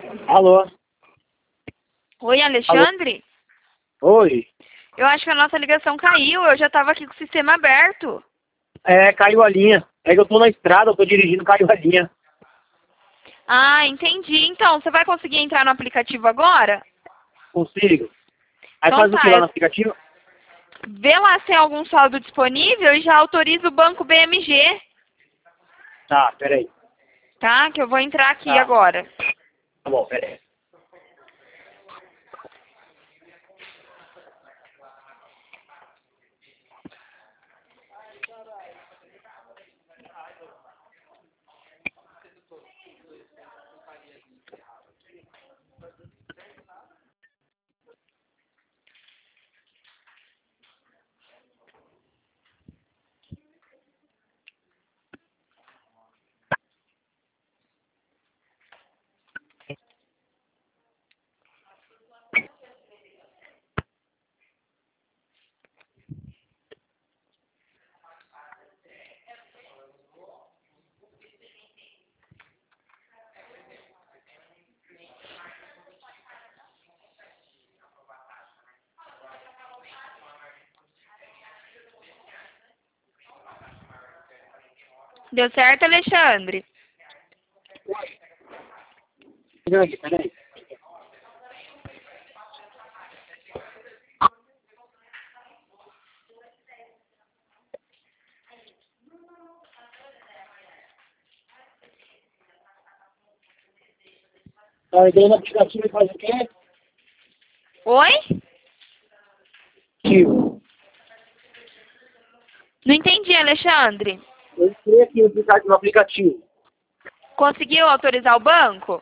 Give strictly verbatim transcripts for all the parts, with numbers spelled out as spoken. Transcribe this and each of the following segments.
Alô? Oi, Alexandre? Alô? Oi. Eu acho que a nossa ligação caiu, eu já estava aqui com o sistema aberto. É, caiu a linha. É que eu tô na estrada, eu tô dirigindo, caiu a linha. Ah, entendi. Então, você vai conseguir entrar no aplicativo agora? Consigo. Aí Então faz o tá, que lá eu... no aplicativo? vê lá se tem algum saldo disponível e já autoriza o banco B M G, Tá, peraí. tá? Que eu vou entrar aqui Tá, agora. tá bom, peraí. Deu certo, Alexandre? Peraí, peraí. Tá, entrei no aplicativo e faz o quê? Oi? Ativo. Não entendi, Alexandre. Eu entrei aqui no aplicativo. No aplicativo. Conseguiu autorizar o banco?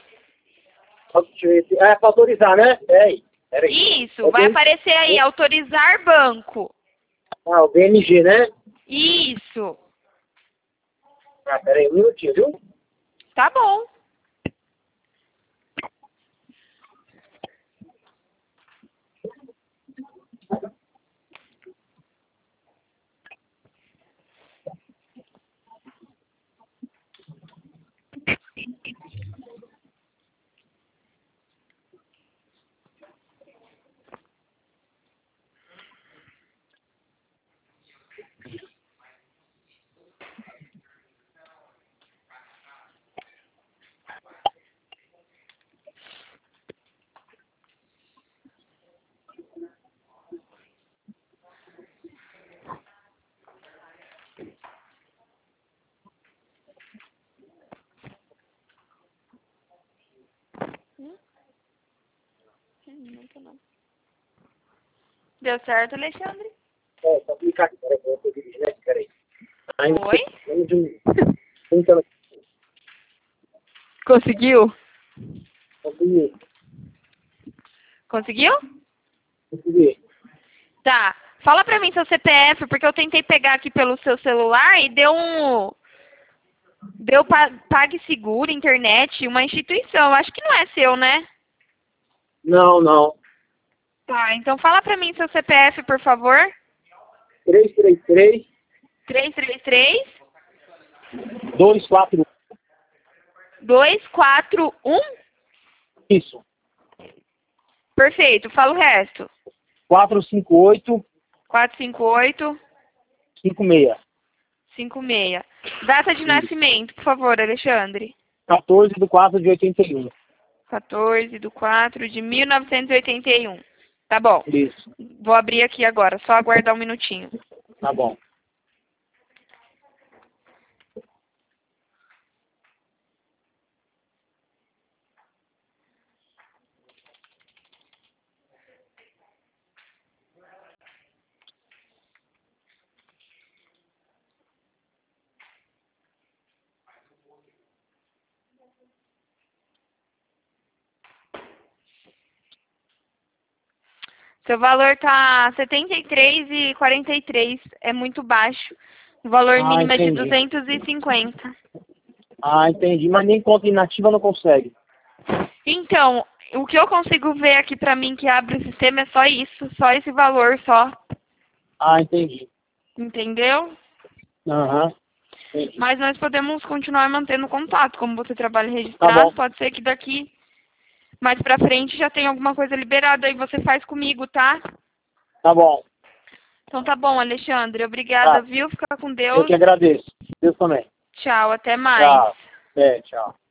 É pra autorizar, né? Peraí, peraí. Isso, vai É aparecer aí, autorizar banco. Ah, o B M G, né? Isso. Ah, peraí, um minutinho, viu? Tá bom. Deu certo, Alexandre? É, pra aplicar aqui, peraí, eu tô dirigindo aqui, peraí. Ainda Oi? menos de um... Então, Conseguiu? consegui, Conseguiu? consegui. Tá. Fala pra mim seu C P F, porque eu tentei pegar aqui pelo seu celular e deu um... Deu pa- PagSeguro, internet, uma instituição. Acho que não é seu, né? Não, não. Tá, então fala pra mim seu C P F, por favor. três três três, três três três, dois quatro dois quatro um. isso. Perfeito, fala o resto. quatro cinco oito, quatro cinco oito, cinco seis. cinco seis. Data de Isso. nascimento, por favor, Alexandre. quatorze de quatro de oitenta e um. quatorze de quatro de mil novecentos e oitenta e um. Tá bom. Isso. Vou abrir aqui agora, só aguardar um minutinho. Tá bom. Seu valor tá setenta e três e quarenta e três, é muito baixo. O valor Ah, mínimo é de entendi. duzentos e cinquenta. Ah, entendi. Mas nem conta inativa não consegue. Então, o que eu consigo ver aqui pra mim que abre o sistema é só isso, só esse valor só. Ah, entendi. Entendeu? Aham. Entendi. Mas nós podemos continuar mantendo contato. Como você trabalha Tá registrado, bom. pode ser que daqui mais pra frente já tem alguma coisa liberada aí, você faz comigo, tá? Tá bom. Então tá bom, Alexandre. Obrigada, Tá. viu? Fica com Eu Deus. que agradeço. Deus também. Tchau, até mais. Tchau. É, tchau.